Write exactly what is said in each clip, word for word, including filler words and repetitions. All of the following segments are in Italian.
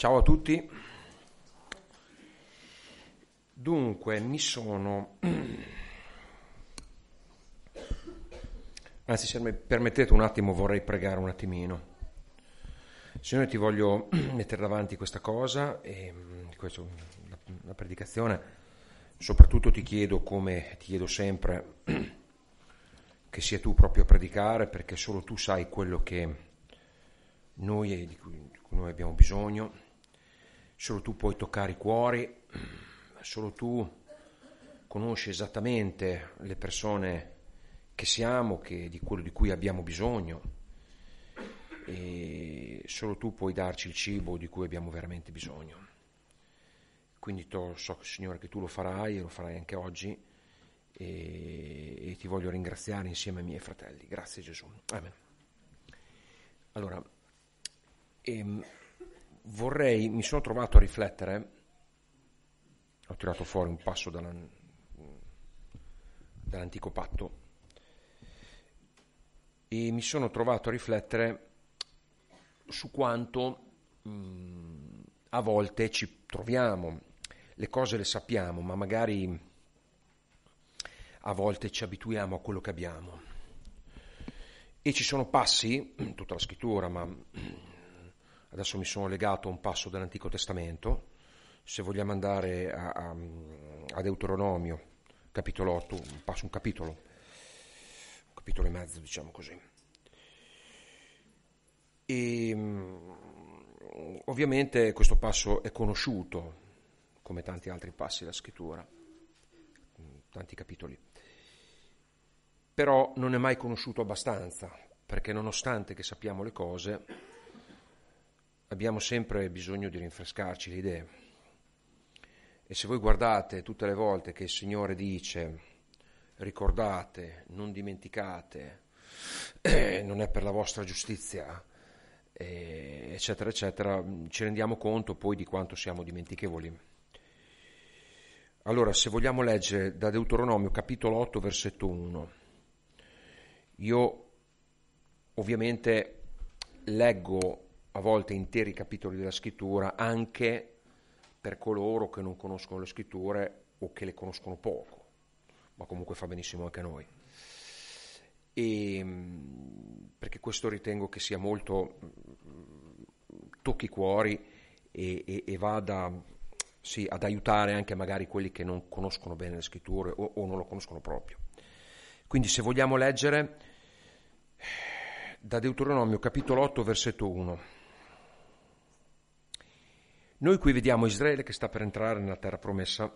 Ciao a tutti. Dunque, mi sono... Anzi, se mi permettete un attimo, vorrei pregare un attimino. Signore, ti voglio mettere davanti questa cosa, e questo, la, la predicazione. Soprattutto ti chiedo, come ti chiedo sempre, che sia tu proprio a predicare, perché solo tu sai quello che noi, di cui, di cui noi abbiamo bisogno. Solo tu puoi toccare i cuori, solo tu conosci esattamente le persone che siamo, che, di quello di cui abbiamo bisogno, e solo tu puoi darci il cibo di cui abbiamo veramente bisogno. Quindi to, so, Signore, che tu lo farai e lo farai anche oggi, e, e ti voglio ringraziare insieme ai miei fratelli. Grazie Gesù. Amen. Allora, ehm, vorrei, mi sono trovato a riflettere, ho tirato fuori un passo dalla, dall'antico patto, e mi sono trovato a riflettere su quanto mh, a volte ci troviamo, le cose le sappiamo, ma magari a volte ci abituiamo a quello che abbiamo. E ci sono passi, in tutta la scrittura, ma adesso mi sono legato a un passo dell'Antico Testamento. Se vogliamo andare a, a, a Deuteronomio, capitolo otto, un passo, un capitolo, un capitolo e mezzo, diciamo così. E ovviamente questo passo è conosciuto, come tanti altri passi della scrittura, tanti capitoli. Però non è mai conosciuto abbastanza, perché nonostante che sappiamo le cose, abbiamo sempre bisogno di rinfrescarci le idee. E se voi guardate tutte le volte che il Signore dice ricordate, non dimenticate, eh, non è per la vostra giustizia, eh, eccetera, eccetera, ci rendiamo conto poi di quanto siamo dimentichevoli. Allora, se vogliamo leggere da Deuteronomio capitolo otto, versetto uno, io ovviamente leggo a volte interi capitoli della scrittura anche per coloro che non conoscono le scritture o che le conoscono poco, ma comunque fa benissimo anche a noi. E, perché questo ritengo che sia molto, tocchi i cuori e, e, e vada sì, ad aiutare anche magari quelli che non conoscono bene le scritture o, o non lo conoscono proprio. Quindi se vogliamo leggere da Deuteronomio capitolo otto, versetto uno. Noi qui vediamo Israele che sta per entrare nella terra promessa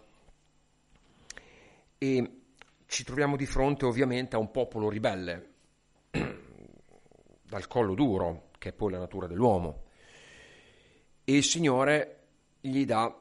e ci troviamo di fronte ovviamente a un popolo ribelle, dal collo duro, che è poi la natura dell'uomo, e il Signore gli dà,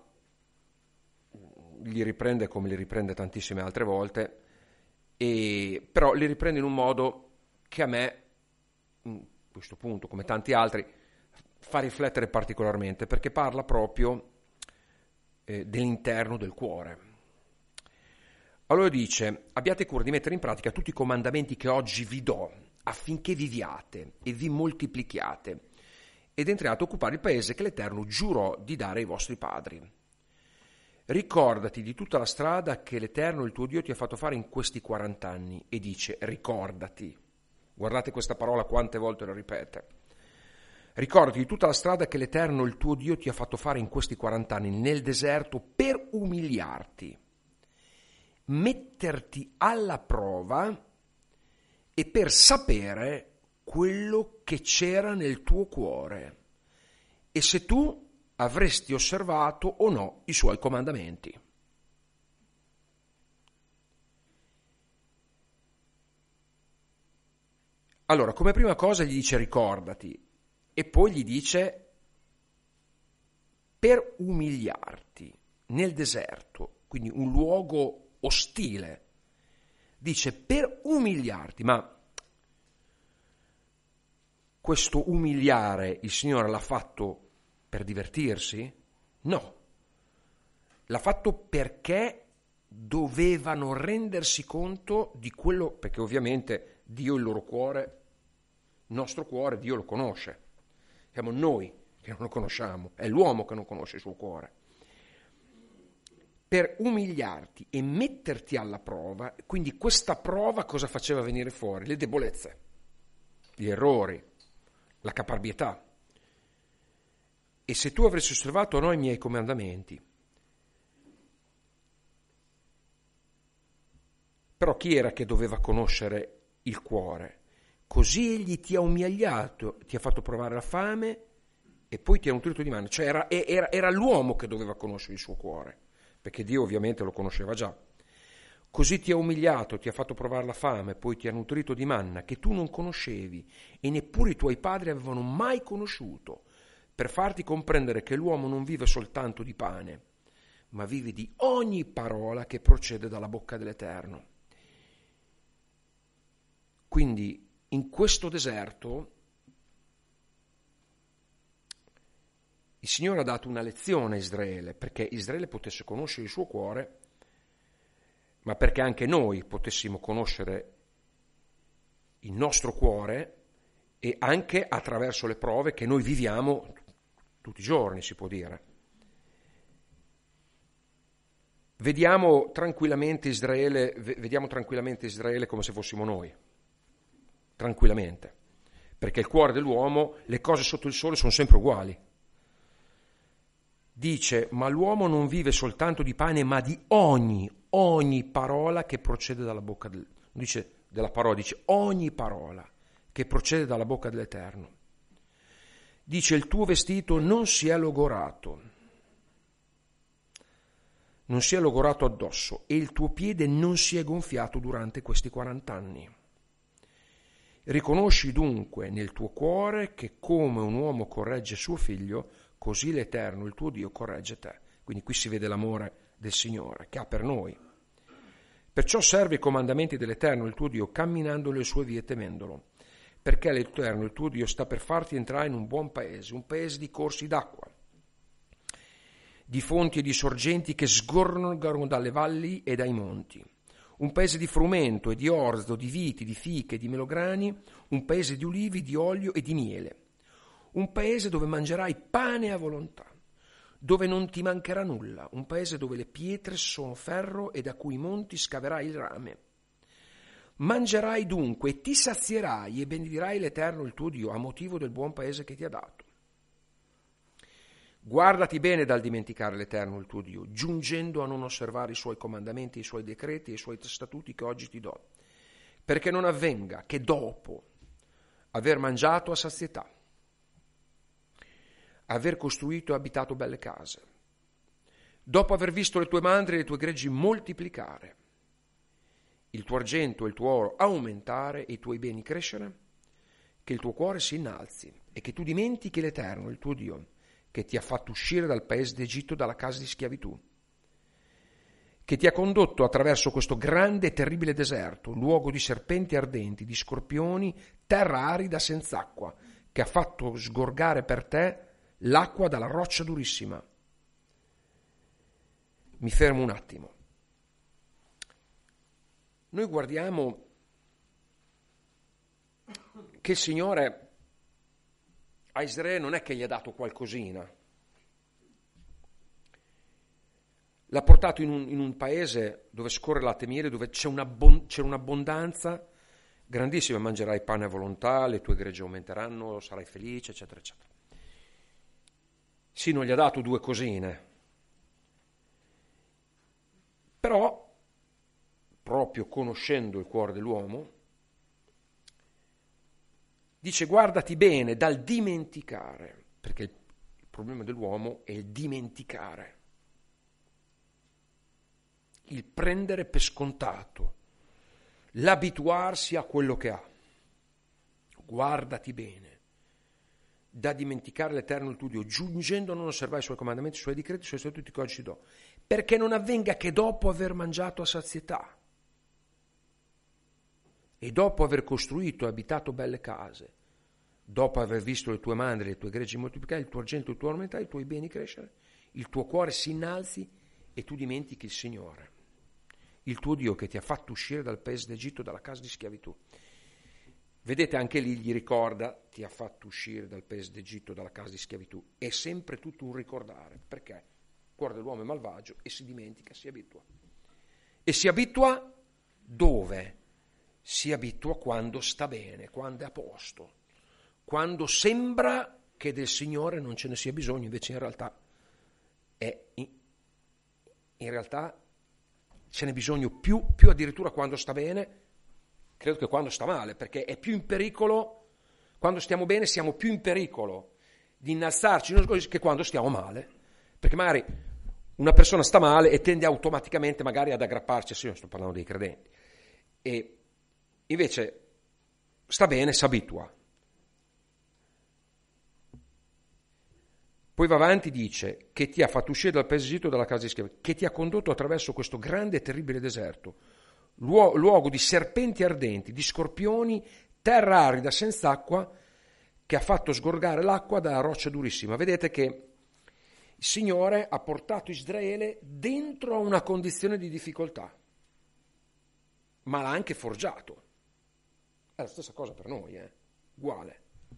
li riprende come li riprende tantissime altre volte, e però li riprende in un modo che a me, a questo punto, come tanti altri, fa riflettere particolarmente, perché parla proprio eh, dell'interno del cuore. Allora dice: abbiate cura di mettere in pratica tutti i comandamenti che oggi vi do, affinché viviate e vi moltiplichiate ed entriate a occupare il paese che l'Eterno giurò di dare ai vostri padri. Ricordati di tutta la strada che l'Eterno, il tuo Dio, ti ha fatto fare in questi quarant'anni. E dice ricordati. Guardate questa parola quante volte la ripete. Ricordati di tutta la strada che l'Eterno, il tuo Dio, ti ha fatto fare in questi quarant'anni nel deserto per umiliarti, metterti alla prova e per sapere quello che c'era nel tuo cuore e se tu avresti osservato o no i suoi comandamenti. Allora, come prima cosa gli dice ricordati e poi gli dice per umiliarti nel deserto, quindi un luogo ostile. Dice per umiliarti, ma questo umiliare il Signore l'ha fatto per divertirsi? No, l'ha fatto perché dovevano rendersi conto di quello, perché ovviamente Dio il loro cuore, il nostro cuore, Dio lo conosce. Siamo noi che non lo conosciamo, è l'uomo che non conosce il suo cuore, per umiliarti e metterti alla prova. Quindi questa prova cosa faceva venire fuori? Le debolezze, gli errori, la caparbietà. E se tu avresti osservato no i miei comandamenti, però chi era che doveva conoscere il cuore? Così egli ti ha umiliato, ti ha fatto provare la fame e poi ti ha nutrito di manna. Cioè era, era, era l'uomo che doveva conoscere il suo cuore, perché Dio ovviamente lo conosceva già. Così ti ha umiliato, ti ha fatto provare la fame, poi ti ha nutrito di manna che tu non conoscevi e neppure i tuoi padri avevano mai conosciuto, per farti comprendere che l'uomo non vive soltanto di pane, ma vive di ogni parola che procede dalla bocca dell'Eterno. Quindi in questo deserto il Signore ha dato una lezione a Israele, perché Israele potesse conoscere il suo cuore, ma perché anche noi potessimo conoscere il nostro cuore e anche attraverso le prove che noi viviamo tutti i giorni, si può dire. Vediamo tranquillamente Israele, vediamo tranquillamente Israele come se fossimo noi. Tranquillamente, perché il cuore dell'uomo, le cose sotto il sole sono sempre uguali. Dice, ma l'uomo non vive soltanto di pane, ma di ogni, ogni parola che procede dalla bocca del, dice della parola, dice ogni parola che procede dalla bocca dell'Eterno. Dice, il tuo vestito non si è logorato, non si è logorato addosso, e il tuo piede non si è gonfiato durante questi quarant'anni. Riconosci dunque nel tuo cuore che come un uomo corregge suo figlio, così l'Eterno, il tuo Dio, corregge te. Quindi qui si vede l'amore del Signore che ha per noi. Perciò servi i comandamenti dell'Eterno, il tuo Dio, camminando le sue vie temendolo, perché l'Eterno, il tuo Dio, sta per farti entrare in un buon paese, un paese di corsi d'acqua, di fonti e di sorgenti che sgorgano dalle valli e dai monti. Un paese di frumento e di orzo, di viti, di fiche, di melograni, un paese di ulivi, di olio e di miele. Un paese dove mangerai pane a volontà, dove non ti mancherà nulla. Un paese dove le pietre sono ferro e da cui i monti scaverai il rame. Mangerai dunque e ti sazierai e benedirai l'Eterno il tuo Dio a motivo del buon paese che ti ha dato. Guardati bene dal dimenticare l'Eterno il tuo Dio, giungendo a non osservare i suoi comandamenti, i suoi decreti e i suoi statuti che oggi ti do, perché non avvenga che dopo aver mangiato a sazietà, aver costruito e abitato belle case, dopo aver visto le tue mandrie e i tuoi greggi moltiplicare, il tuo argento e il tuo oro aumentare e i tuoi beni crescere, che il tuo cuore si innalzi e che tu dimentichi l'Eterno il tuo Dio, che ti ha fatto uscire dal paese d'Egitto, dalla casa di schiavitù, che ti ha condotto attraverso questo grande e terribile deserto, luogo di serpenti ardenti, di scorpioni, terra arida senza acqua, che ha fatto sgorgare per te l'acqua dalla roccia durissima. Mi fermo un attimo. Noi guardiamo che il Signore a Israele non è che gli ha dato qualcosina, l'ha portato in un, in un paese dove scorre latte e miele, dove c'è, una bon, c'è un'abbondanza grandissima, mangerai pane a volontà, le tue greggi aumenteranno, sarai felice, eccetera, eccetera. Sì, non gli ha dato due cosine, però, proprio conoscendo il cuore dell'uomo, dice guardati bene dal dimenticare, perché il problema dell'uomo è il dimenticare, il prendere per scontato, l'abituarsi a quello che ha. Guardati bene da dimenticare l'Eterno il tuo Dio, giungendo a non osservare i suoi comandamenti, i suoi decreti, i suoi statuti che oggi ti do, perché non avvenga che dopo aver mangiato a sazietà e dopo aver costruito e abitato belle case, dopo aver visto le tue mandrie, le tue greggi moltiplicare, il tuo argento, il tuo oro aumentare, i tuoi beni crescere, il tuo cuore si innalzi e tu dimentichi il Signore, il tuo Dio che ti ha fatto uscire dal paese d'Egitto, dalla casa di schiavitù. Vedete, anche lì gli ricorda, ti ha fatto uscire dal paese d'Egitto, dalla casa di schiavitù. È sempre tutto un ricordare. Perché? Il cuore dell'uomo è malvagio e si dimentica, si abitua. E si abitua dove? Si abitua quando sta bene, quando è a posto, quando sembra che del Signore non ce ne sia bisogno, invece in realtà è in, in realtà ce n'è bisogno più, più addirittura quando sta bene, credo che quando sta male, perché è più in pericolo, quando stiamo bene siamo più in pericolo di innalzarci che quando stiamo male, perché magari una persona sta male e tende automaticamente magari ad aggrapparci, sì, io sto parlando dei credenti, e invece sta bene, si abitua. Poi va avanti, dice, che ti ha fatto uscire dal paese d'Egitto, dalla casa di schiavitù, che ti ha condotto attraverso questo grande e terribile deserto, luo- luogo di serpenti ardenti, di scorpioni, terra arida senza acqua, che ha fatto sgorgare l'acqua dalla roccia durissima. Vedete che il Signore ha portato Israele dentro a una condizione di difficoltà, ma l'ha anche forgiato. È la stessa cosa per noi, eh? Uguale.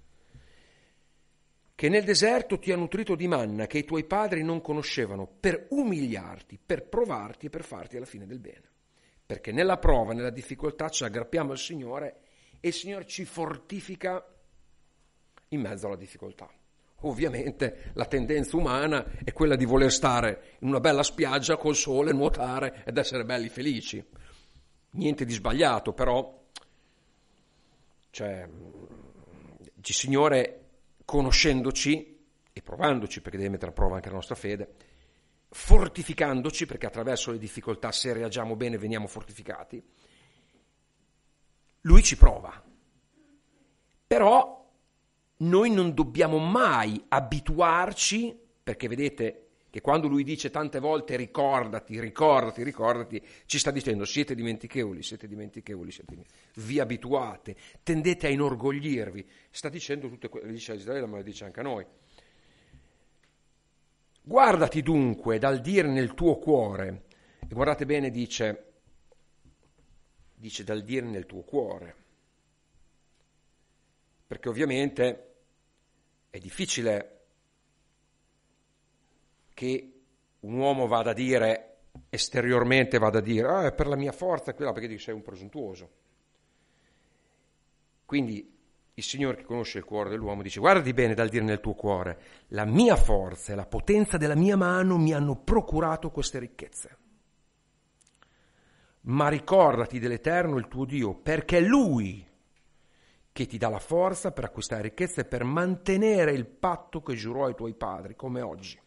Che nel deserto ti ha nutrito di manna che i tuoi padri non conoscevano, per umiliarti, per provarti e per farti alla fine del bene. Perché nella prova, nella difficoltà ci aggrappiamo al Signore e il Signore ci fortifica in mezzo alla difficoltà. Ovviamente la tendenza umana è quella di voler stare in una bella spiaggia col sole, nuotare ed essere belli felici. Niente di sbagliato, però cioè, il Signore, conoscendoci e provandoci, perché deve mettere a prova anche la nostra fede, fortificandoci, perché attraverso le difficoltà, se reagiamo bene, veniamo fortificati, Lui ci prova. Però noi non dobbiamo mai abituarci, perché vedete che quando Lui dice tante volte ricordati, ricordati, ricordati, ci sta dicendo siete dimentichevoli, siete dimentichevoli, siete dimentichevoli, vi abituate, tendete a inorgoglirvi. Sta dicendo tutte quelle, dice a Israele, ma lo dice anche a noi. Guardati dunque dal dire nel tuo cuore, e guardate bene, dice, dice dal dire nel tuo cuore, perché ovviamente è difficile che un uomo vada a dire, esteriormente vada a dire, ah, è per la mia forza, quella, perché dici sei un presuntuoso. Quindi il Signore, che conosce il cuore dell'uomo, dice, guardati bene dal dire nel tuo cuore, la mia forza e la potenza della mia mano mi hanno procurato queste ricchezze. Ma ricordati dell'Eterno, il tuo Dio, perché è Lui che ti dà la forza per acquistare ricchezze e per mantenere il patto che giurò ai tuoi padri, come oggi.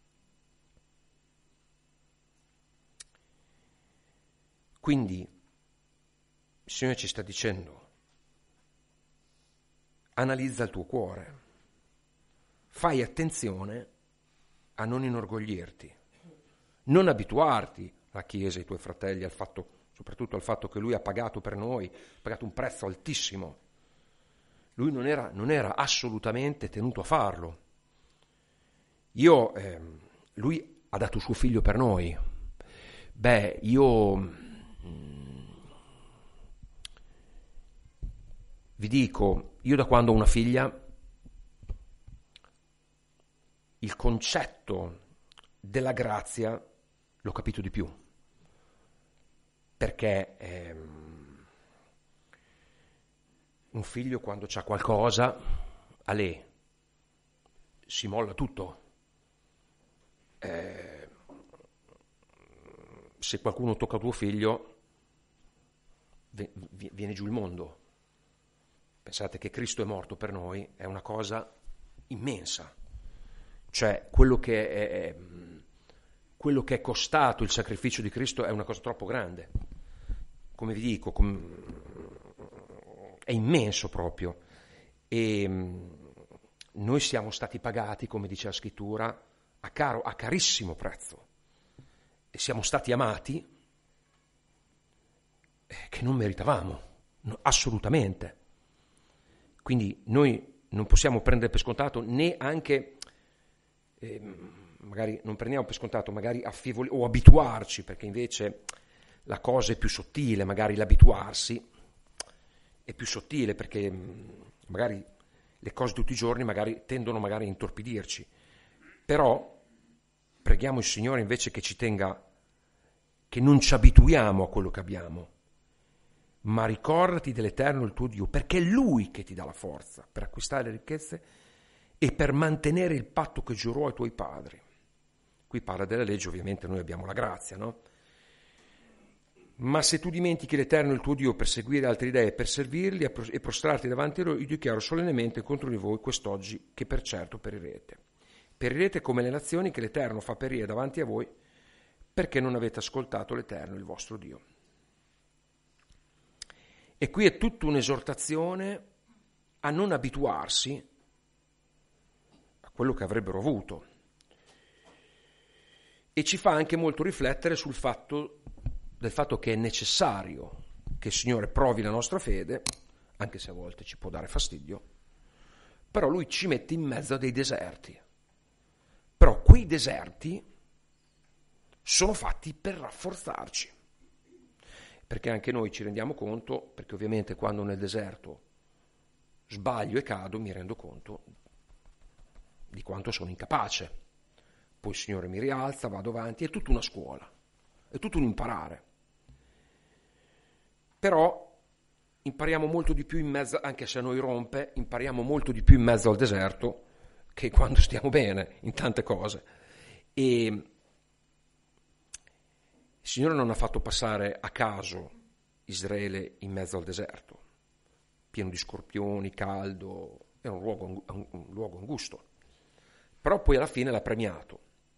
Quindi il Signore ci sta dicendo, analizza il tuo cuore, fai attenzione a non inorgoglirti, non abituarti alla Chiesa, ai tuoi fratelli, al fatto, soprattutto al fatto che Lui ha pagato per noi, ha pagato un prezzo altissimo. Lui non era, non era assolutamente tenuto a farlo. Io, eh, Lui ha dato suo figlio per noi. Beh, io vi dico, io da quando ho una figlia, il concetto della grazia l'ho capito di più, perché ehm, un figlio quando c'ha qualcosa, a lei si molla tutto. Eh, se qualcuno tocca tuo figlio, viene giù il mondo. Pensate che Cristo è morto per noi, è una cosa immensa. Cioè, quello che è, quello che è costato il sacrificio di Cristo è una cosa troppo grande. Come vi dico, com- è immenso proprio. E noi siamo stati pagati, come dice la Scrittura, a caro, a carissimo prezzo. E siamo stati amati che non meritavamo, no, assolutamente. Quindi noi non possiamo prendere per scontato né anche, eh, magari non prendiamo per scontato, magari affivoli o abituarci, perché invece la cosa è più sottile, magari l'abituarsi, è più sottile, perché magari le cose tutti i giorni magari tendono magari a intorpidirci, però preghiamo il Signore invece che ci tenga, che non ci abituiamo a quello che abbiamo, ma ricordati dell'Eterno il tuo Dio, perché è Lui che ti dà la forza per acquistare le ricchezze e per mantenere il patto che giurò ai tuoi padri. Qui parla della legge, ovviamente noi abbiamo la grazia, no? Ma se tu dimentichi l'Eterno il tuo Dio per seguire altre idee e per servirli e prostrarti davanti a loro, io dichiaro solennemente contro di voi quest'oggi che per certo perirete. Perirete come le nazioni che l'Eterno fa perire davanti a voi, perché non avete ascoltato l'Eterno il vostro Dio. E qui è tutta un'esortazione a non abituarsi a quello che avrebbero avuto. E ci fa anche molto riflettere sul fatto del fatto che è necessario che il Signore provi la nostra fede, anche se a volte ci può dare fastidio, però Lui ci mette in mezzo a dei deserti. Però quei deserti sono fatti per rafforzarci, perché anche noi ci rendiamo conto, perché ovviamente quando nel deserto sbaglio e cado mi rendo conto di quanto sono incapace. Poi il Signore mi rialza, vado avanti, è tutta una scuola, è tutto un imparare. Però impariamo molto di più in mezzo, anche se a noi rompe, impariamo molto di più in mezzo al deserto che quando stiamo bene in tante cose. E il Signore non ha fatto passare a caso Israele in mezzo al deserto, pieno di scorpioni, caldo, era un luogo, un, un luogo angusto. Però poi alla fine l'ha premiato.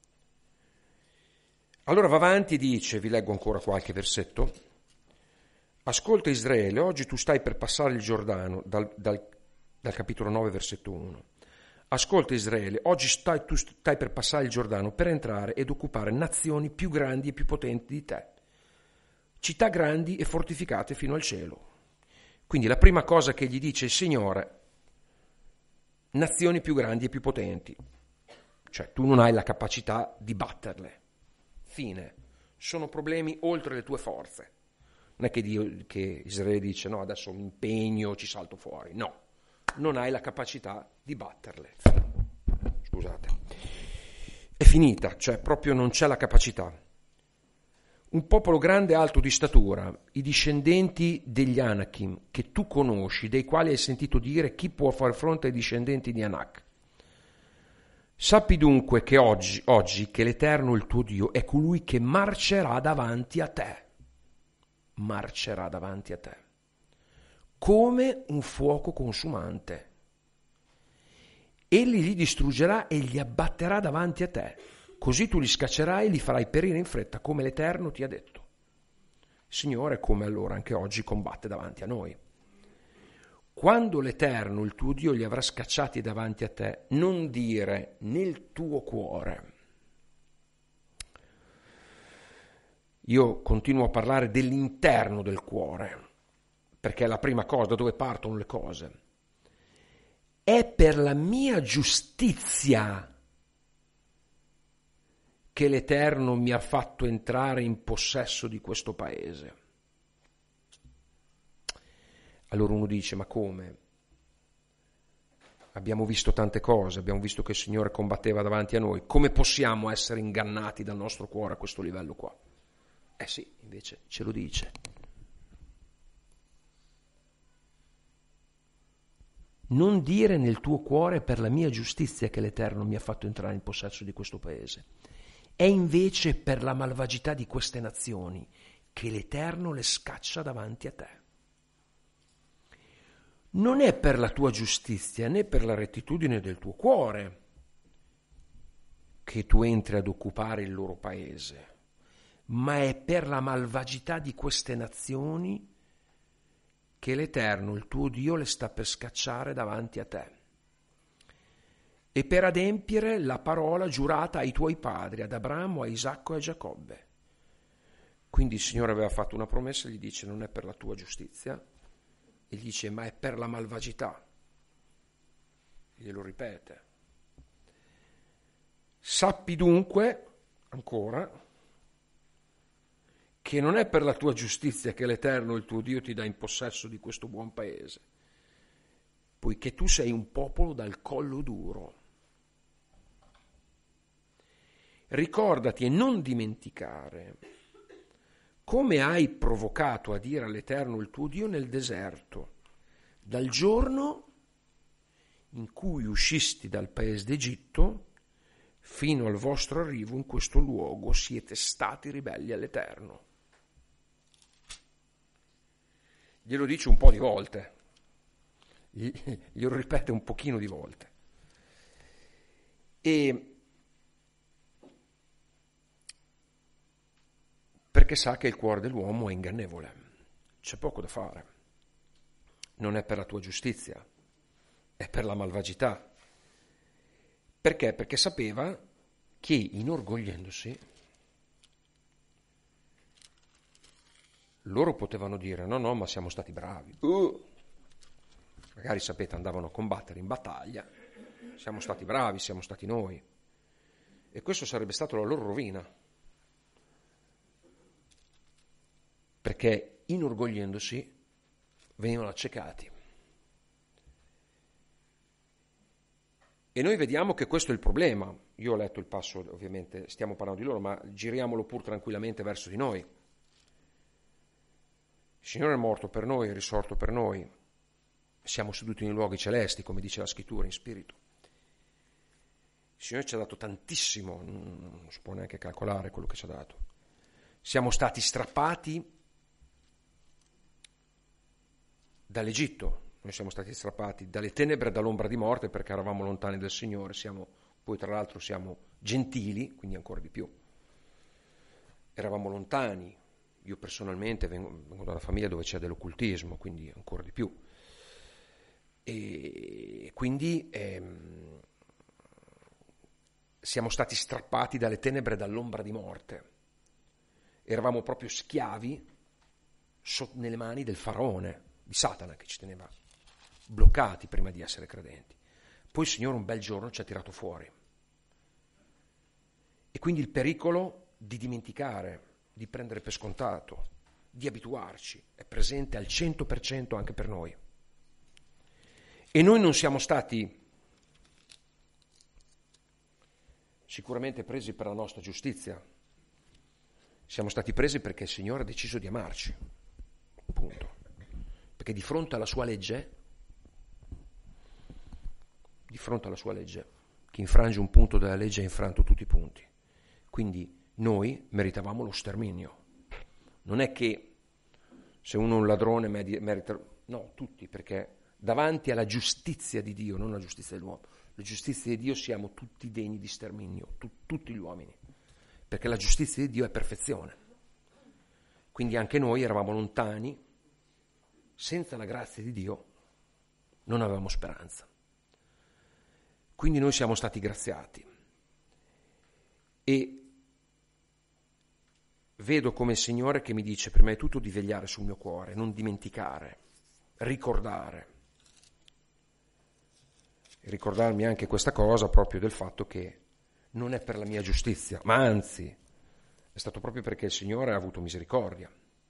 Allora va avanti e dice, vi leggo ancora qualche versetto: ascolta Israele, oggi tu stai per passare il Giordano, dal, dal, dal capitolo nove, versetto uno. Ascolta Israele, oggi stai, tu stai per passare il Giordano per entrare ed occupare nazioni più grandi e più potenti di te, città grandi e fortificate fino al cielo. Quindi la prima cosa che gli dice il Signore, nazioni più grandi e più potenti, cioè tu non hai la capacità di batterle. Fine. Sono problemi oltre le tue forze. Non è che, Dio, che Israele dice no, adesso mi impegno, ci salto fuori. No, non hai la capacità di batterle. Scusate. È finita, cioè proprio non c'è la capacità. Un popolo grande e alto di statura, i discendenti degli Anakim, che tu conosci, dei quali hai sentito dire chi può far fronte ai discendenti di Anak. Sappi dunque che oggi, oggi che l'Eterno il tuo Dio è colui che marcerà davanti a te. Marcerà davanti a te come un fuoco consumante. Egli li distruggerà e li abbatterà davanti a te, così tu li scaccerai e li farai perire in fretta come l'Eterno ti ha detto. Signore, come allora anche oggi combatte davanti a noi. Quando l'Eterno il tuo Dio li avrà scacciati davanti a te, non dire nel tuo cuore. Io continuo a parlare dell'interno del cuore, perché è la prima cosa, da dove partono le cose. È per la mia giustizia che l'Eterno mi ha fatto entrare in possesso di questo paese. Allora uno dice, ma come? Abbiamo visto tante cose, abbiamo visto che il Signore combatteva davanti a noi. Come possiamo essere ingannati dal nostro cuore a questo livello qua? Eh sì, invece ce lo dice. Non dire nel tuo cuore per la mia giustizia che l'Eterno mi ha fatto entrare in possesso di questo paese. È invece per la malvagità di queste nazioni che l'Eterno le scaccia davanti a te. Non è per la tua giustizia né per la rettitudine del tuo cuore che tu entri ad occupare il loro paese, ma è per la malvagità di queste nazioni che l'Eterno, il tuo Dio, le sta per scacciare davanti a te, e per adempiere la parola giurata ai tuoi padri, ad Abramo, a Isacco e a Giacobbe. Quindi il Signore aveva fatto una promessa e gli dice non è per la tua giustizia, e gli dice ma è per la malvagità. Glielo ripete. Sappi dunque, ancora, che non è per la tua giustizia che l'Eterno, il tuo Dio, ti dà in possesso di questo buon paese, poiché tu sei un popolo dal collo duro. Ricordati e non dimenticare come hai provocato a dire all'Eterno, il tuo Dio, nel deserto, dal giorno in cui uscisti dal paese d'Egitto fino al vostro arrivo in questo luogo siete stati ribelli all'Eterno. Glielo dice un po' di volte, glielo ripete un pochino di volte. E perché sa che il cuore dell'uomo è ingannevole, c'è poco da fare. Non è per la tua giustizia, è per la malvagità. Perché? Perché sapeva che inorgogliendosi loro potevano dire no, no, ma siamo stati bravi. Uh, magari, sapete, andavano a combattere in battaglia, siamo stati bravi, siamo stati noi. E questo sarebbe stato la loro rovina. Perché inorgogliendosi venivano accecati. E noi vediamo che questo è il problema. Io ho letto il passo, ovviamente stiamo parlando di loro, ma giriamolo pur tranquillamente verso di noi. Il Signore è morto per noi, è risorto per noi. Siamo seduti nei luoghi celesti, come dice la Scrittura, in spirito. Il Signore ci ha dato tantissimo, non si può neanche calcolare quello che ci ha dato. Siamo stati strappati dall'Egitto, noi siamo stati strappati dalle tenebre e dall'ombra di morte perché eravamo lontani dal Signore, siamo, poi tra l'altro siamo gentili, quindi ancora di più. Eravamo lontani, io personalmente vengo, vengo da una famiglia dove c'è dell'occultismo, quindi ancora di più. E quindi ehm, siamo stati strappati dalle tenebre e dall'ombra di morte. Eravamo proprio schiavi so, nelle mani del faraone, di Satana, che ci teneva bloccati prima di essere credenti. Poi il Signore un bel giorno ci ha tirato fuori. E quindi il pericolo di dimenticare, di prendere per scontato, di abituarci, è presente al cento per cento anche per noi. E noi non siamo stati sicuramente presi per la nostra giustizia, siamo stati presi perché il Signore ha deciso di amarci, punto. Perché di fronte alla sua legge, di fronte alla sua legge, chi infrange un punto della legge ha infranto tutti i punti. Quindi noi meritavamo lo sterminio. Non è che se uno è un ladrone merita... No, tutti, perché davanti alla giustizia di Dio, non alla giustizia dell'uomo, la giustizia di Dio siamo tutti degni di sterminio, tu, tutti gli uomini. Perché la giustizia di Dio è perfezione. Quindi anche noi eravamo lontani. Senza la grazia di Dio non avevamo speranza. Quindi noi siamo stati graziati. E vedo come il Signore che mi dice prima di tutto di vegliare sul mio cuore, non dimenticare, ricordare. E ricordarmi anche questa cosa proprio del fatto che non è per la mia giustizia, ma anzi è stato proprio perché il Signore ha avuto misericordia.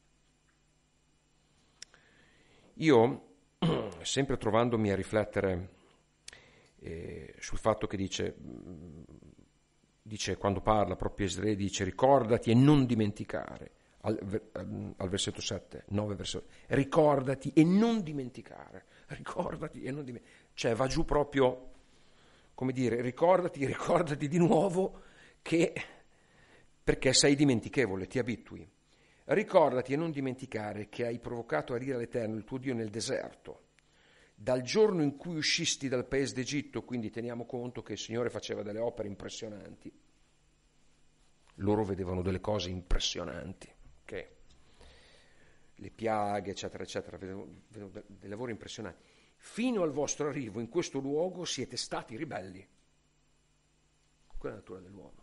Io, sempre trovandomi a riflettere eh, sul fatto che dice, dice, quando parla proprio Israele, dice ricordati e non dimenticare, al, al versetto sette, nove versetto, ricordati e non dimenticare, ricordati e non dimenticare, cioè va giù proprio, come dire, ricordati, ricordati di nuovo che, perché sei dimentichevole, ti abitui. Ricordati e non dimenticare che hai provocato a ira l'Eterno, il tuo Dio, nel deserto, dal giorno in cui uscisti dal paese d'Egitto, quindi teniamo conto che il Signore faceva delle opere impressionanti. Loro vedevano delle cose impressionanti, okay? Le piaghe, eccetera, eccetera, vedevano, vedevano dei lavori impressionanti. Fino al vostro arrivo in questo luogo siete stati ribelli. Quella è la natura dell'uomo.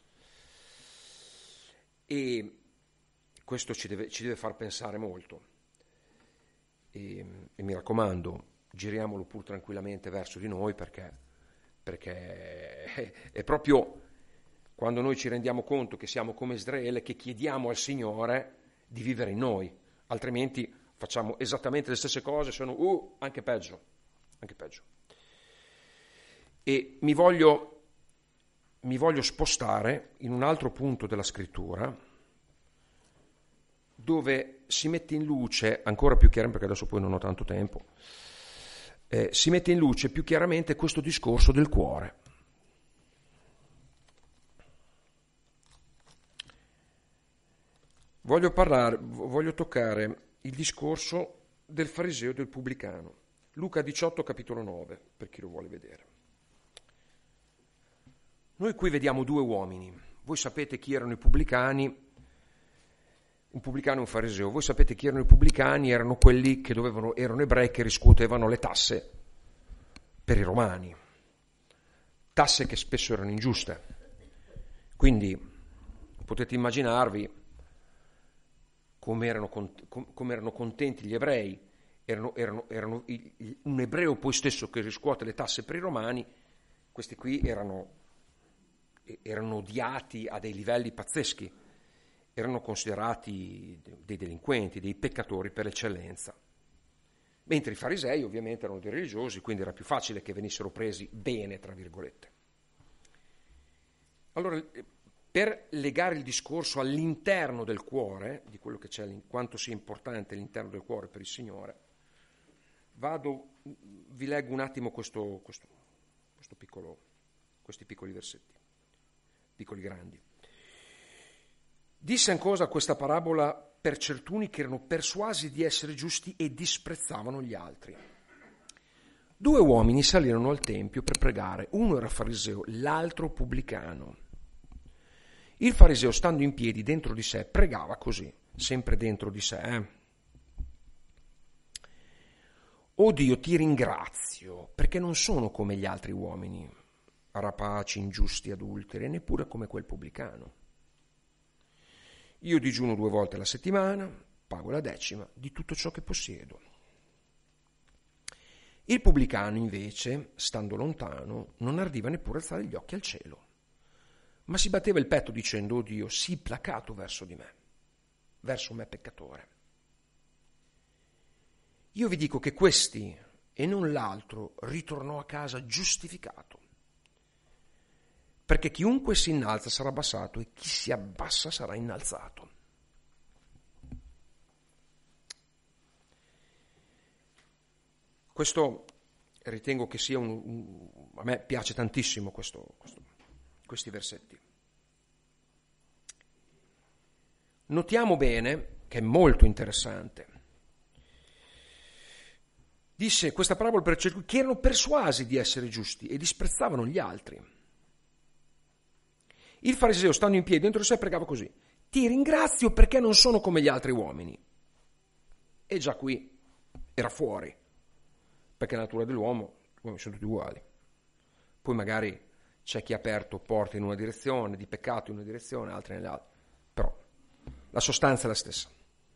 E questo ci deve, ci deve far pensare molto e, e mi raccomando, giriamolo pur tranquillamente verso di noi perché, perché è, è proprio quando noi ci rendiamo conto che siamo come Israele che chiediamo al Signore di vivere in noi, altrimenti facciamo esattamente le stesse cose, sono uh, anche peggio, anche peggio. E mi voglio, mi voglio spostare in un altro punto della scrittura, dove si mette in luce, ancora più chiaramente, perché adesso poi non ho tanto tempo, eh, si mette in luce più chiaramente questo discorso del cuore. Voglio parlare, voglio toccare il discorso del fariseo e del pubblicano. Luca diciotto, capitolo nove, per chi lo vuole vedere. Noi qui vediamo due uomini. Voi sapete chi erano i pubblicani, un pubblicano e un fariseo. Voi sapete chi erano i pubblicani, erano quelli che dovevano, erano ebrei che riscuotevano le tasse per i romani. Tasse che spesso erano ingiuste. Quindi potete immaginarvi come erano, come erano contenti gli ebrei. Erano, erano, erano un ebreo poi stesso che riscuote le tasse per i romani, questi qui erano, erano odiati a dei livelli pazzeschi, erano considerati dei delinquenti, dei peccatori per eccellenza. Mentre i farisei ovviamente erano dei religiosi, quindi era più facile che venissero presi bene, tra virgolette. Allora, per legare il discorso all'interno del cuore, di quello che c'è, quanto sia importante l'interno del cuore per il Signore, vado, vi leggo un attimo questo, questo, questo piccolo, questi piccoli versetti, piccoli grandi. Disse ancora questa parabola per certuni che erano persuasi di essere giusti e disprezzavano gli altri. Due uomini salirono al tempio per pregare, uno era fariseo, l'altro pubblicano. Il fariseo, stando in piedi dentro di sé, pregava così, sempre dentro di sé. Eh? O Dio, ti ringrazio, perché non sono come gli altri uomini, rapaci, ingiusti, adulteri, neppure come quel pubblicano. Io digiuno due volte alla settimana, pago la decima di tutto ciò che possiedo. Il pubblicano, invece, stando lontano, non ardiva neppure alzare gli occhi al cielo, ma si batteva il petto dicendo, oh Dio, sii placato verso di me, verso me peccatore. Io vi dico che questi e non l'altro ritornò a casa giustificato, perché chiunque si innalza sarà abbassato e chi si abbassa sarà innalzato. Questo ritengo che sia un, un a me piace tantissimo questo, questo, questi versetti. Notiamo bene che è molto interessante. Disse questa parabola per cercuni che erano persuasi di essere giusti e disprezzavano gli altri. Il fariseo, stando in piedi dentro di sé, pregava così: ti ringrazio perché non sono come gli altri uomini. E già qui era fuori, perché la natura dell'uomo, gli uomini sono tutti uguali. Poi magari c'è chi ha aperto porte in una direzione, di peccato in una direzione, altre nell'altra. Però la sostanza è la stessa.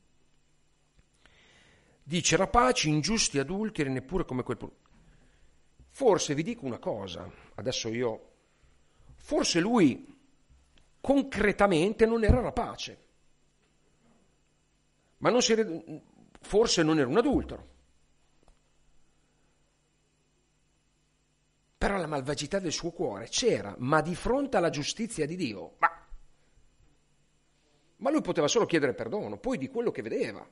Dice rapaci, ingiusti, adulteri, neppure come quel... Forse vi dico una cosa, adesso io... Forse lui concretamente non era rapace, ma non si... forse non era un adultero. Però la malvagità del suo cuore c'era, ma di fronte alla giustizia di Dio, ma, ma lui poteva solo chiedere perdono, poi di quello che vedeva.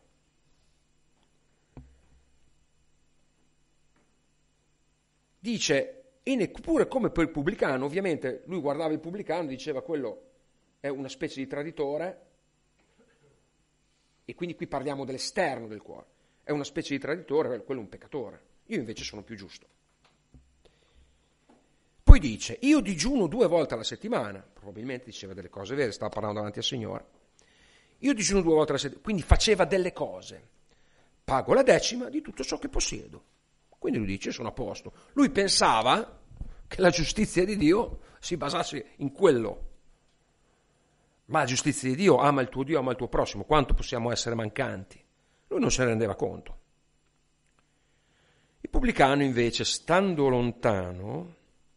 Dice, e neppure come per il pubblicano, ovviamente lui guardava il pubblicano e diceva quello è una specie di traditore, e quindi qui parliamo dell'esterno del cuore, è una specie di traditore, quello è un peccatore, io invece sono più giusto. Poi dice, io digiuno due volte alla settimana, probabilmente diceva delle cose vere, stava parlando davanti al Signore, io digiuno due volte alla settimana, quindi faceva delle cose, pago la decima di tutto ciò che possiedo. Quindi lui dice, sono a posto. Lui pensava che la giustizia di Dio si basasse in quello. Ma la giustizia di Dio ama il tuo Dio, ama il tuo prossimo. Quanto possiamo essere mancanti? Lui non se ne rendeva conto. Il pubblicano invece, stando lontano,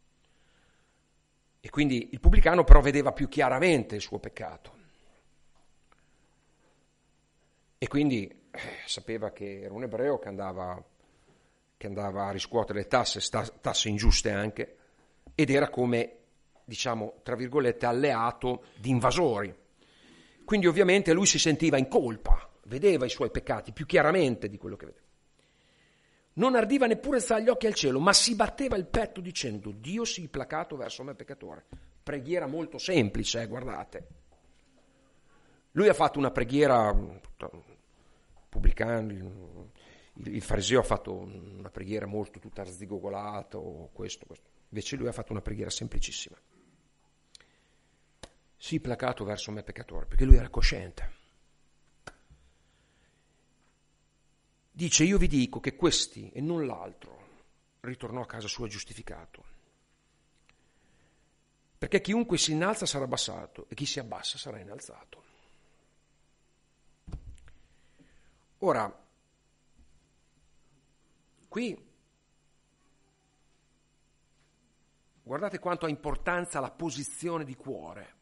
e quindi il pubblicano però vedeva più chiaramente il suo peccato. E quindi eh, sapeva che era un ebreo che andava, che andava a riscuotere le tasse, sta, tasse ingiuste anche, ed era come, diciamo, tra virgolette, alleato di invasori. Quindi ovviamente lui si sentiva in colpa, vedeva i suoi peccati più chiaramente di quello che vedeva. Non ardiva neppure alzare gli occhi al cielo, ma si batteva il petto dicendo: Dio sii placato verso me peccatore. Preghiera molto semplice, eh, guardate. Lui ha fatto una preghiera, pubblicando, il, il fariseo ha fatto una preghiera molto tutta arzigogolata, o questo, questo. Invece lui ha fatto una preghiera semplicissima. Sii placato verso me peccatore, perché lui era cosciente. Dice: io vi dico che questi e non l'altro ritornò a casa sua giustificato. Perché chiunque si innalza sarà abbassato e chi si abbassa sarà innalzato. Ora, qui guardate quanto ha importanza la posizione di cuore.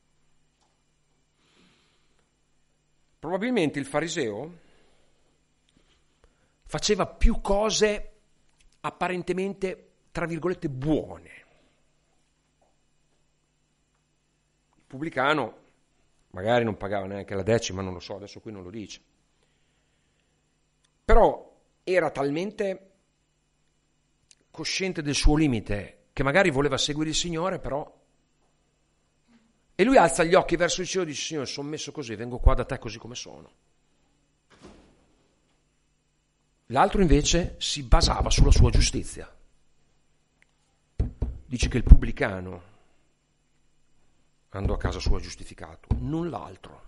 Probabilmente il fariseo faceva più cose apparentemente, tra virgolette, buone. Il pubblicano magari non pagava neanche la decima, non lo so, adesso qui non lo dice. Però era talmente cosciente del suo limite che magari voleva seguire il Signore, però... E lui alza gli occhi verso il cielo e dice: Signore, sono messo così, vengo qua da te così come sono. L'altro invece si basava sulla sua giustizia. Dice che il pubblicano andò a casa sua giustificato, non l'altro.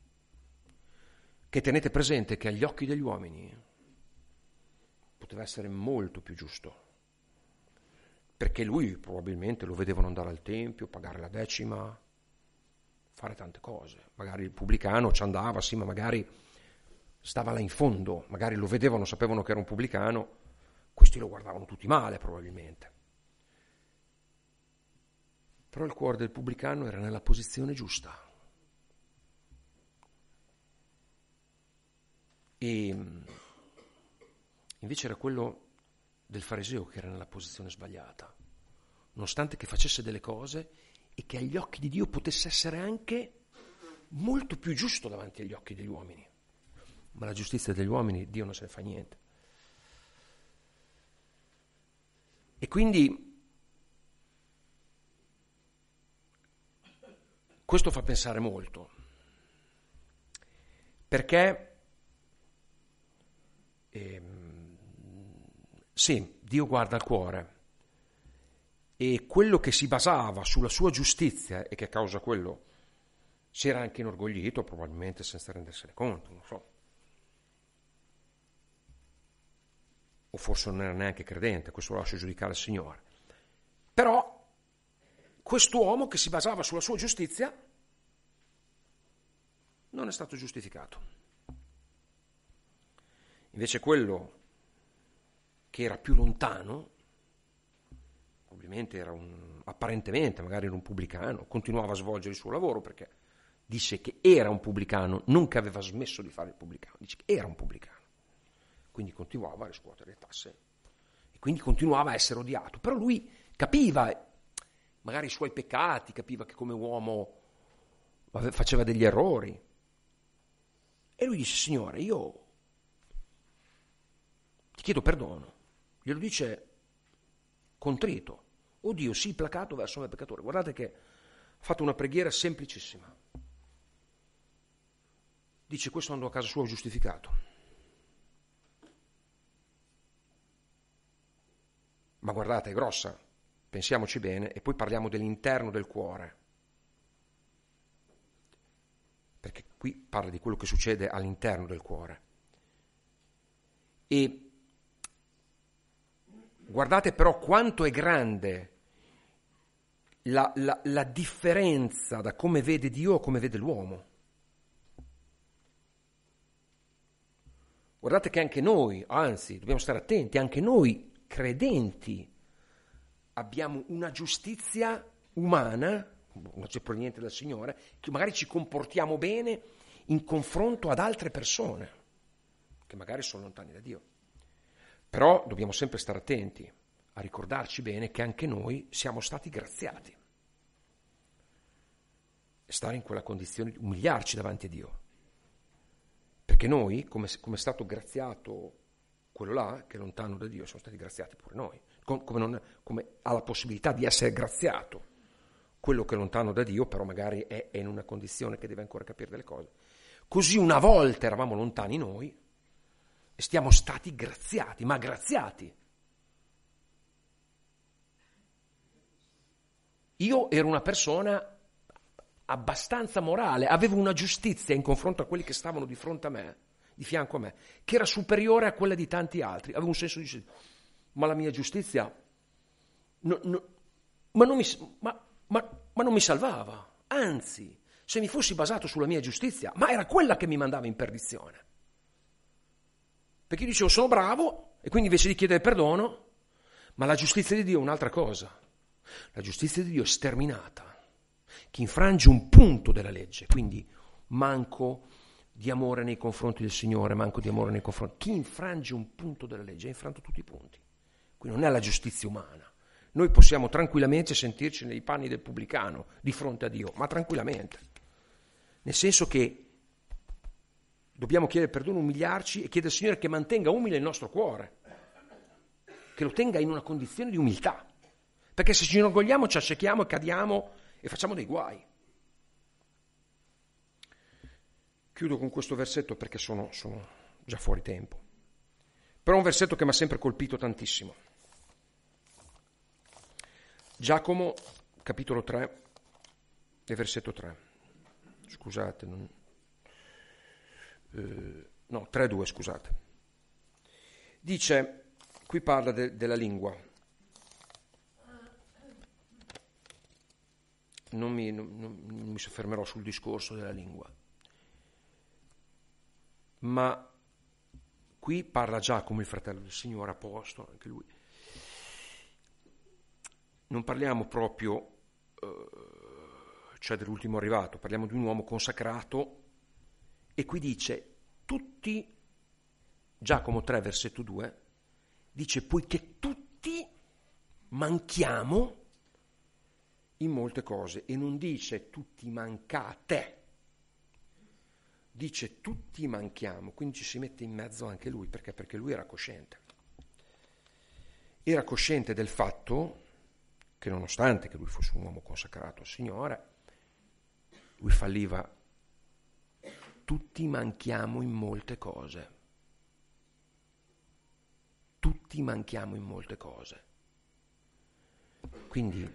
Che tenete presente che agli occhi degli uomini poteva essere molto più giusto, perché lui probabilmente lo vedevano andare al tempio, pagare la decima, fare tante cose. Magari il pubblicano ci andava, sì, ma magari stava là in fondo, magari lo vedevano, sapevano che era un pubblicano, questi lo guardavano tutti male probabilmente. Però il cuore del pubblicano era nella posizione giusta. E invece era quello del fariseo che era nella posizione sbagliata, nonostante che facesse delle cose e che agli occhi di Dio potesse essere anche molto più giusto davanti agli occhi degli uomini. Ma la giustizia degli uomini, Dio non se ne fa niente. E quindi questo fa pensare molto, perché ehm, sì, Dio guarda il cuore, e quello che si basava sulla sua giustizia e che a causa quello si era anche inorgoglito, probabilmente senza rendersene conto, non so. O forse non era neanche credente, questo lo lascio giudicare al Signore. Però quest'uomo che si basava sulla sua giustizia non è stato giustificato. Invece quello che era più lontano, probabilmente era un, apparentemente, magari era un pubblicano, continuava a svolgere il suo lavoro, perché dice che era un pubblicano, non che aveva smesso di fare il pubblicano, dice che era un pubblicano. Quindi continuava a riscuotere le tasse e quindi continuava a essere odiato. Però lui capiva magari i suoi peccati, capiva che come uomo faceva degli errori. E lui dice: Signore, io ti chiedo perdono. Glielo dice contrito. Oh Dio, sii placato verso me peccatore. Guardate che ha fatto una preghiera semplicissima. Dice: questo andò a casa sua giustificato. Ma guardate, è grossa, pensiamoci bene, e poi parliamo dell'interno del cuore. Perché qui parla di quello che succede all'interno del cuore. E guardate però quanto è grande la, la, la differenza da come vede Dio a come vede l'uomo. Guardate che anche noi, anzi, dobbiamo stare attenti, anche noi credenti abbiamo una giustizia umana, non c'è per niente dal Signore, che magari ci comportiamo bene in confronto ad altre persone. che magari sono lontani da Dio. Però dobbiamo sempre stare attenti a ricordarci bene che anche noi siamo stati graziati. E stare in quella condizione di umiliarci davanti a Dio. Perché noi, come, come è stato graziato quello là, che è lontano da Dio, siamo stati graziati pure noi. Com, come, non, come ha la possibilità di essere graziato quello che è lontano da Dio, però magari è, è in una condizione che deve ancora capire delle cose. Così una volta eravamo lontani noi e stiamo stati graziati, ma graziati. Io ero una persona abbastanza morale, avevo una giustizia in confronto a quelli che stavano di fronte a me, di fianco a me, che era superiore a quella di tanti altri. Avevo un senso di giustizia. Ma la mia giustizia no, no, ma, non mi, ma, ma, ma non mi salvava. Anzi, se mi fossi basato sulla mia giustizia, ma era quella che mi mandava in perdizione. Perché io dicevo sono bravo e quindi invece di chiedere perdono, ma la giustizia di Dio è un'altra cosa. La giustizia di Dio è sterminata. Chi infrange un punto della legge, quindi manco di amore nei confronti del Signore, manco di amore nei confronti. Chi infrange un punto della legge ha infranto tutti i punti. Quindi non è la giustizia umana. Noi possiamo tranquillamente sentirci nei panni del pubblicano di fronte a Dio, ma tranquillamente. Nel senso che dobbiamo chiedere perdono, umiliarci e chiedere al Signore che mantenga umile il nostro cuore, che lo tenga in una condizione di umiltà. Perché se ci inorgogliamo, ci accechiamo e cadiamo e facciamo dei guai. Chiudo con questo versetto perché sono, sono già fuori tempo. Però è un versetto che mi ha sempre colpito tantissimo. Giacomo, capitolo tre, e versetto tre. Scusate, non... eh, no, tre due, scusate. Dice, qui parla de, della lingua. Non mi, non, non mi soffermerò sul discorso della lingua. Ma qui parla Giacomo, il fratello del Signore, apostolo, anche lui. Non parliamo proprio, eh, cioè dell'ultimo arrivato, parliamo di un uomo consacrato e qui dice, tutti, Giacomo tre, versetto due, dice, poiché tutti manchiamo in molte cose, e non dice tutti mancate, dice tutti manchiamo, quindi ci si mette in mezzo anche lui, perché? Perché lui era cosciente. Era cosciente del fatto che nonostante che lui fosse un uomo consacrato al Signore, lui falliva. Tutti manchiamo in molte cose. Tutti manchiamo in molte cose. Quindi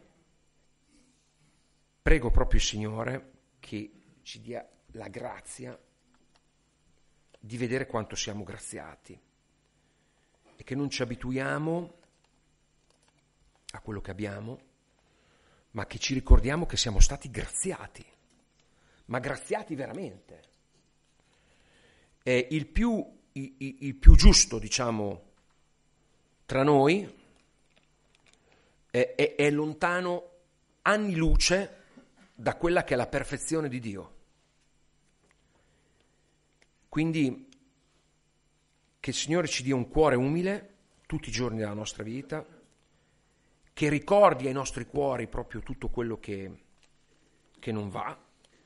prego proprio il Signore che ci dia la grazia di vedere quanto siamo graziati e che non ci abituiamo a quello che abbiamo, ma che ci ricordiamo che siamo stati graziati, ma graziati veramente. È il più, il, il più giusto, diciamo, tra noi è, è, è lontano anni luce da quella che è la perfezione di Dio. Quindi che il Signore ci dia un cuore umile tutti i giorni della nostra vita, che ricordi ai nostri cuori proprio tutto quello che, che non va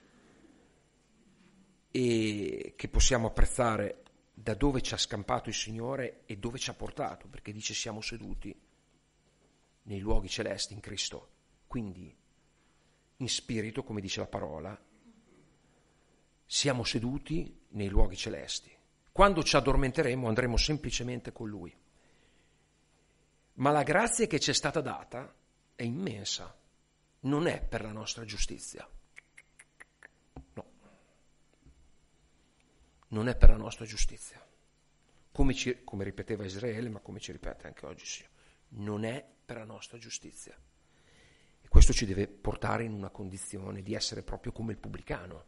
e che possiamo apprezzare da dove ci ha scampato il Signore e dove ci ha portato, perché dice siamo seduti nei luoghi celesti in Cristo. Quindi in spirito, come dice la parola, siamo seduti nei luoghi celesti. Quando ci addormenteremo andremo semplicemente con Lui. Ma la grazia che ci è stata data è immensa, non è per la nostra giustizia. No. Non è per la nostra giustizia. Come, ci, come ripeteva Israele, ma come ci ripete anche oggi sì. Non è per la nostra giustizia. E questo ci deve portare in una condizione di essere proprio come il pubblicano.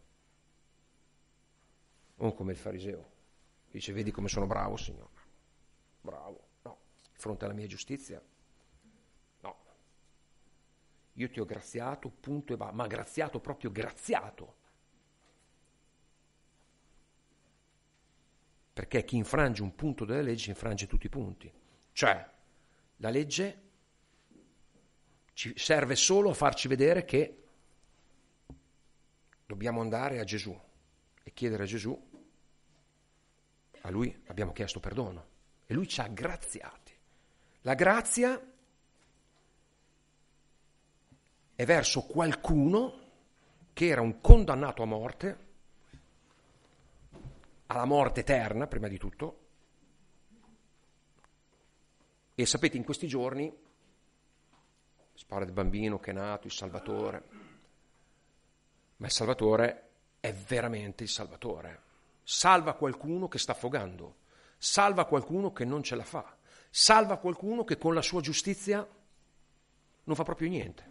Non come il fariseo. Dice, vedi come sono bravo, Signore. Bravo. No. Di fronte alla mia giustizia? No. Io ti ho graziato, punto e va. Ma graziato proprio graziato. perché chi infrange un punto della legge infrange tutti i punti. Cioè, la legge ci serve solo a farci vedere che dobbiamo andare a Gesù e chiedere a Gesù, a lui abbiamo chiesto perdono e lui ci ha graziati. La grazia è verso qualcuno che era un condannato a morte, alla morte eterna prima di tutto, e sapete, in questi giorni si parla del bambino che è nato, il Salvatore, ma il Salvatore è veramente il Salvatore. Salva qualcuno che sta affogando, salva qualcuno che non ce la fa, salva qualcuno che con la sua giustizia non fa proprio niente.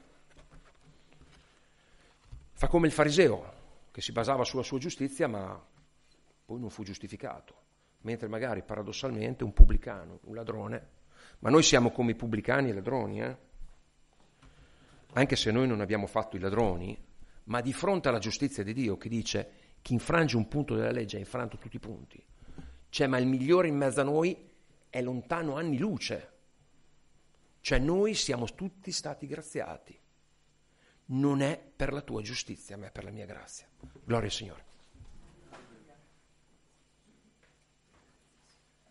Fa come il fariseo, che si basava sulla sua giustizia, ma poi non fu giustificato, mentre magari paradossalmente un pubblicano, un ladrone, ma noi siamo come i pubblicani e i ladroni, eh? Anche se noi non abbiamo fatto i ladroni, ma di fronte alla giustizia di Dio che dice chi infrange un punto della legge ha infranto tutti i punti, cioè ma il migliore in mezzo a noi è lontano anni luce, cioè noi siamo tutti stati graziati, non è per la tua giustizia ma è per la mia grazia. Gloria al Signore.